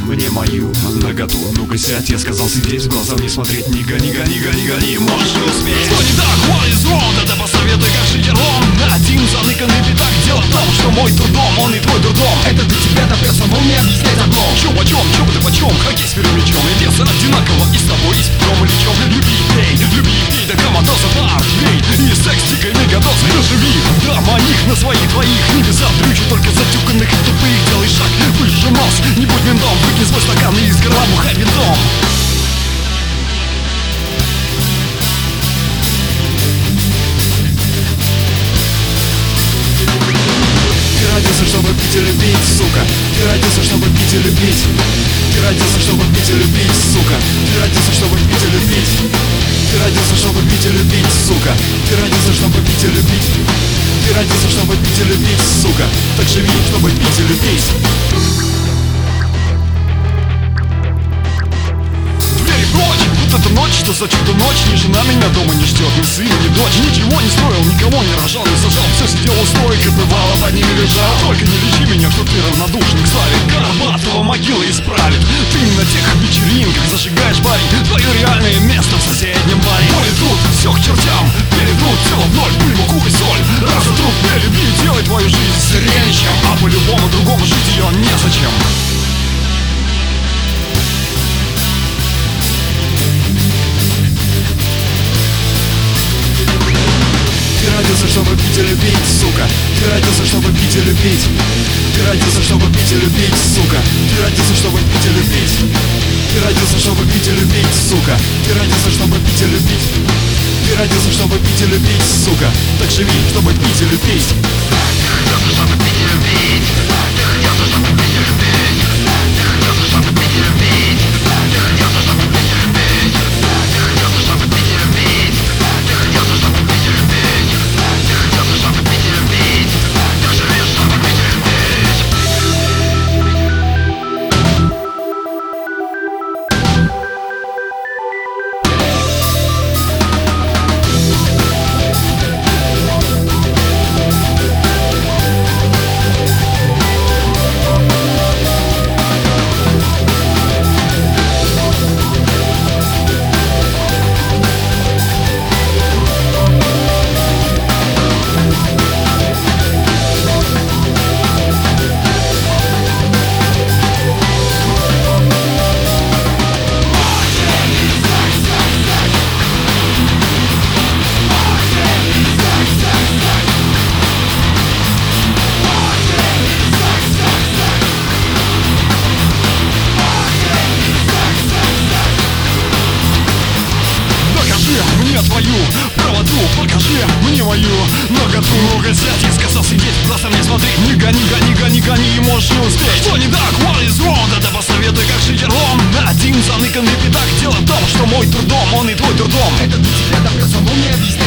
мне мою наготу. Ну-ка сядь, я сказал сидеть, в глаза мне смотреть. Не гони, гони, гони, гони, можешь не успеть. Что не так, what is wrong? Да посоветуй, как жить орлом. Один заныканный пятак. Дело в том, что мой трудом, он и твой трудом. Это для тебя, да персонал не объясняет одно. Чё почем, чё ты почем? Хоккей с первым мячом. И вес одинаково и с тобой, и с Петром или чем. Люби и пей, да коматоса бар. Ей, и секс, дикой мегадоз. Проживи, да, моих на своих двоих. Небеса дрючи, только затюканных и тупых. Делай шаг, выше нос, не будь ментом. Выкинь свой стакан и из горла бухай винтом. Ты родился, чтобы пить и любить, сука. Ты родился, чтобы пить и любить. Ты родился, чтобы пить и любить, сука. Ты родился, чтобы пить и любить. Ты родился, чтобы пить и любить, сука. Ты родился, чтобы пить и любить. Ты родился, чтобы пить и любить, сука. Так живи, чтобы пить и любить. Двери прочь, вот эта ночь, что за чудо ночь. Ни жена меня дома не ждет, ни сын, ни дочь. Ничего не строил, никого не рожал, не сажал. Все сидел у стойка, бывало, под ними лежал. Только не лечи меня, что ты равнодушен к славе. Горбатого могила исправит. Ты на тех вечеринках зажигаешь парень. Твое реальное место в соседнем баре. Мой труд, все к чертям, перетрут тело вновь, пыль, муку и соль. Разотрут мне, люби, делай твою жизнь зрелищем. А по-любому другому жить ее незачем. Ты родился, чтобы пить и любить, сука. Ты родился, чтобы пить и любить. Ты родился, чтобы пить и любить, сука. Ты родился, чтобы пить и любить. Ты родился, чтобы пить и любить, сука. Ты родился, чтобы пить и любить. Ты родился, чтобы пить и любить, сука. Так живи, чтобы пить и любить. Ты родился, чтобы пить и любить. Ты родился, чтобы пить и любить. Ты родился, чтобы пить и любить. Ты родился, чтобы пить и любить. Ты родился, чтобы пить и любить. Ты родился, чтобы пить и любить. Ты родился, чтобы пить и любить. Так живи, чтобы пить и любить. Твою правоту, покажи мне мою наготу. Ну-ка сядь, я сказал сидеть, в глаза мне смотреть. Не гони, гони, гони, гони, и можешь не успеть. Что не так, what is wrong? Да посоветуй, как жить орлом. Один заныканный пятак. Дело в том, что мой трудом, он и твой трудом. Это для тебя, да персонал не объяснит.